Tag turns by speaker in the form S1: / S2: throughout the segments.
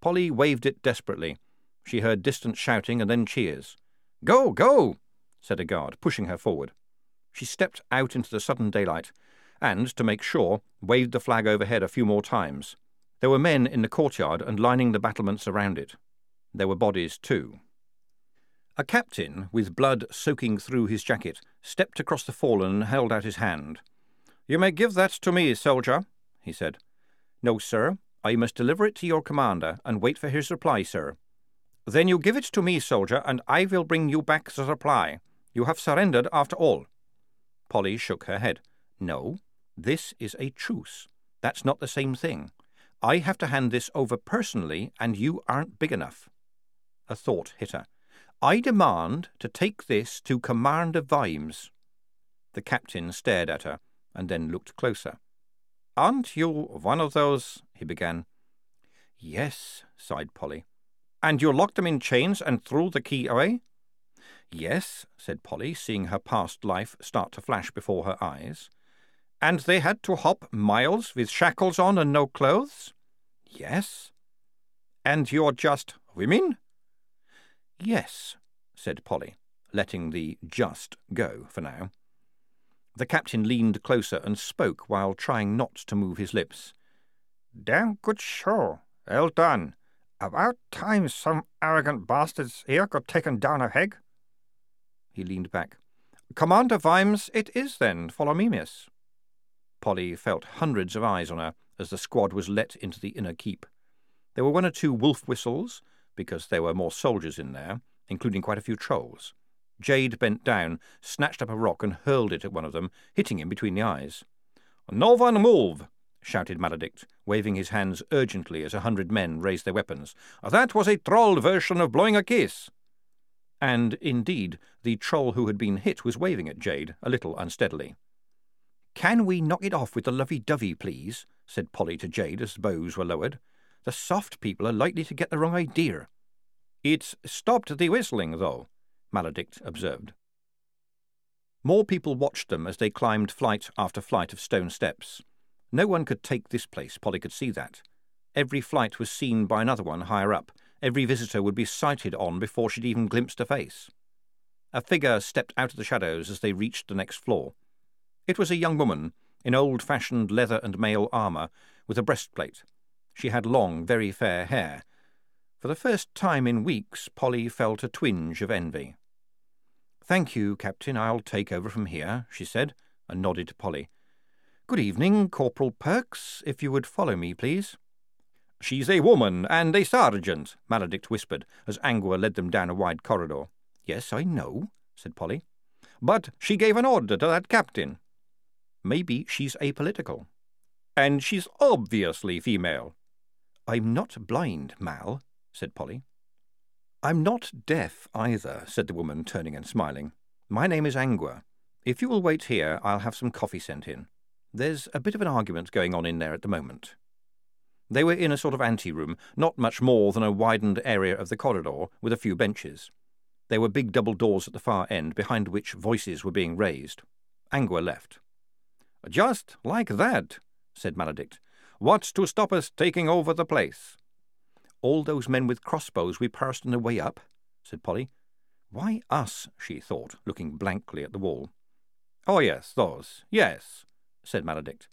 S1: Polly waved it desperately. She heard distant shouting and then cheers. "Go, go!" said a guard, pushing her forward. She stepped out into the sudden daylight and, to make sure, waved the flag overhead a few more times. There were men in the courtyard and lining the battlements around it. There were bodies too. A captain, with blood soaking through his jacket, stepped across the fallen and held out his hand. "You may give that to me, soldier," he said. "No, sir. I must deliver it to your commander and wait for his reply, sir." "Then you give it to me, soldier, and I will bring you back the reply. You have surrendered after all." Polly shook her head. "No, this is a truce. That's not the same thing. I have to hand this over personally, and you aren't big enough." A thought hit her. "I demand to take this to Commander Vimes." The captain stared at her, and then looked closer. "Aren't you one of those—" he began. "Yes," sighed Polly. "And you locked them in chains and threw the key away?" "Yes," said Polly, seeing her past life start to flash before her eyes. "And they had to hop miles with shackles on and no clothes?" "Yes." "And you're just women?" "Yes," said Polly, letting the just go for now. The captain leaned closer and spoke while trying not to move his lips. "Damn good show. Well done. About time some arrogant bastards here got taken down a peg." He leaned back. "Commander Vimes it is, then. Follow me, miss." Polly felt hundreds of eyes on her as the squad was let into the inner keep. There were one or two wolf whistles, because there were more soldiers in there, including quite a few trolls. Jade bent down, snatched up a rock and hurled it at one of them, hitting him between the eyes. "No one move!" shouted Maledict, waving his hands urgently as 100 men raised their weapons. "That was a troll version of blowing a kiss." And, indeed, the troll who had been hit was waving at Jade, a little unsteadily. "Can we knock it off with the lovey-dovey, please?" said Polly to Jade as the bows were lowered. "The soft people are likely to get the wrong idea." "It's stopped the whistling, though," Maledict observed. More people watched them as they climbed flight after flight of stone steps. No one could take this place, Polly could see that. Every flight was seen by another one higher up. Every visitor would be sighted on before she'd even glimpsed a face. A figure stepped out of the shadows as they reached the next floor. It was a young woman, in old-fashioned leather and mail armour, with a breastplate. She had long, very fair hair. For the first time in weeks, Polly felt a twinge of envy. "Thank you, Captain, I'll take over from here," she said, and nodded to Polly. "Good evening, Corporal Perks, if you would follow me, please." "She's a woman and a sergeant," Maledict whispered, as Angua led them down a wide corridor. "Yes, I know," said Polly. "But she gave an order to that captain." "Maybe she's apolitical." "And she's obviously female." "I'm not blind, Mal," said Polly. "I'm not deaf either," said the woman, turning and smiling. "My name is Angua. If you will wait here, I'll have some coffee sent in. There's a bit of an argument going on in there at the moment." They were in a sort of anteroom, not much more than a widened area of the corridor, with a few benches. There were big double doors at the far end, behind which voices were being raised. Angua left. "Just like that," said Maledict. "What's to stop us taking over the place?" "All those men with crossbows we passed on the way up," said Polly. "Why us?" she thought, looking blankly at the wall. "Oh, yes, those. Yes," said Maledict.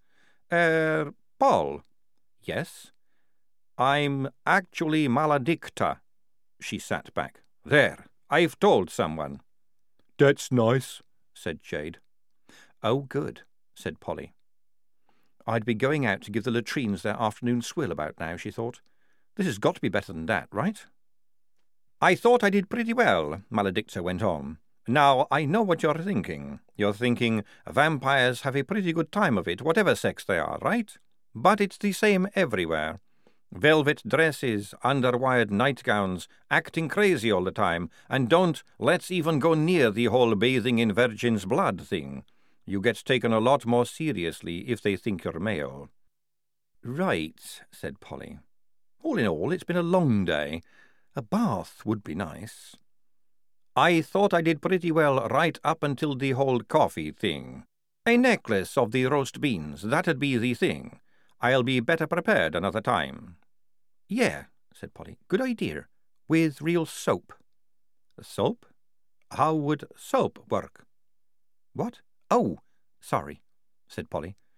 S1: Paul." "Yes?" "I'm actually Maledicta." She sat back. "There, I've told someone." "That's nice," said Jade. "Oh, good," said Polly. "I'd be going out to give the latrines their afternoon swill about now," she thought. "This has got to be better than that, right?" "I thought I did pretty well," Maledicta went on. "Now, I know what you're thinking. You're thinking vampires have a pretty good time of it, whatever sex they are, right? But it's the same everywhere. Velvet dresses, underwired nightgowns, acting crazy all the time, and don't let's even go near the whole bathing in virgin's blood thing. You get taken a lot more seriously if they think you're male." "Right," said Polly. "All in all, it's been a long day. A bath would be nice." "I thought I did pretty well right up until the whole coffee thing. A necklace of the roast beans, that'd be the thing. I'll be better prepared another time." "Yeah," said Polly. "Good idea. With real soap." "Soap? How would soap work?" "What? Oh, sorry," said Polly.